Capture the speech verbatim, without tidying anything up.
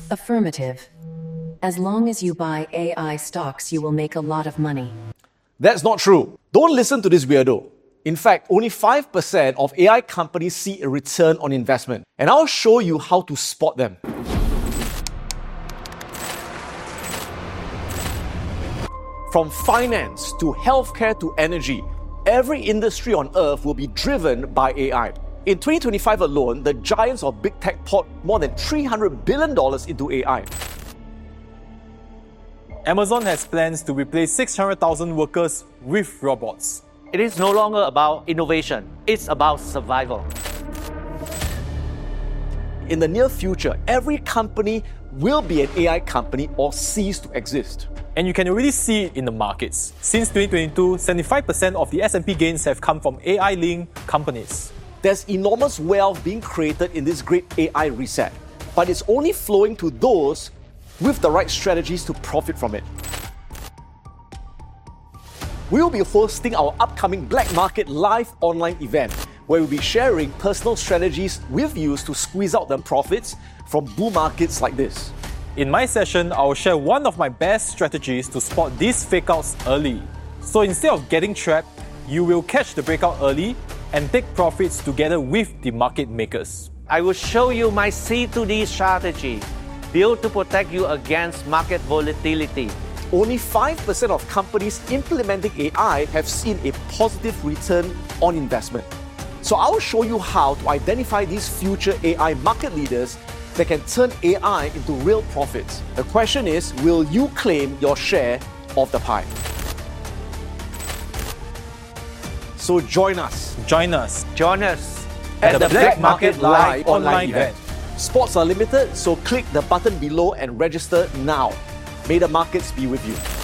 Affirmative. As long as you buy A I stocks, you will make a lot of money. That's not true. Don't listen to this weirdo. In fact, only five percent of A I companies see a return on investment. And I'll show you how to spot them. From finance to healthcare to energy, every industry on earth will be driven by A I. In twenty twenty-five alone, the giants of big tech poured more than three hundred billion dollars into A I. Amazon has plans to replace six hundred thousand workers with robots. It is no longer about innovation, it's about survival. In the near future, every company will be an A I company or cease to exist. And you can already see it in the markets. Since twenty twenty-two, seventy-five percent of the S and P gains have come from A I-linked companies. There's enormous wealth being created in this great A I reset, but it's only flowing to those with the right strategies to profit from it. We'll be hosting our upcoming Black Market live online event, where we'll be sharing personal strategies we've used to squeeze out the profits from bull markets like this. In my session, I'll share one of my best strategies to spot these fakeouts early. So instead of getting trapped, you will catch the breakout early and take profits together with the market makers. I will show you my C to D strategy, built to protect you against market volatility. Only five percent of companies implementing A I have seen a positive return on investment. So I'll show you how to identify these future A I market leaders that can turn A I into real profits. The question is, will you claim your share of the pie? So join us. Join us Join us at, at the Black Market Live online event. event. Spots are limited, so click the button below and register now. May the markets be with you.